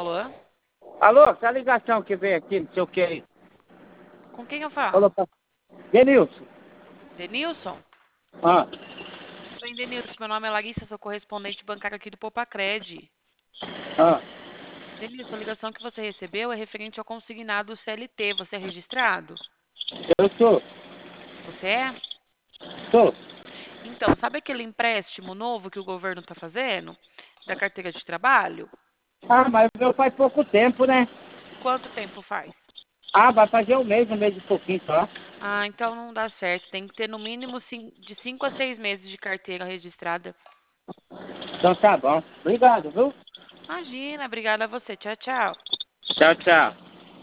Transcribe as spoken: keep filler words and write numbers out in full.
Alô? Alô, essa ligação que veio aqui, não sei o que. Com quem eu falo? Falou pra... Denilson. Denilson? Ah, Tudo bem, Denilson? Meu nome é Larissa, sou correspondente bancário aqui do Popacred. ah. Denilson, a ligação que você recebeu é referente ao consignado C L T. Você é registrado? Eu sou. Você é? Sou. Então, sabe aquele empréstimo novo que o governo está fazendo? Da carteira de trabalho? Ah, mas o meu faz pouco tempo, né? Quanto tempo faz? Ah, vai fazer um mês, um mês e pouquinho só. Ah, então não dá certo. Tem que ter no mínimo cin- de cinco a seis meses de carteira registrada. Então tá bom. Obrigado, viu? Imagina, obrigada a você. Tchau, tchau. Tchau, tchau.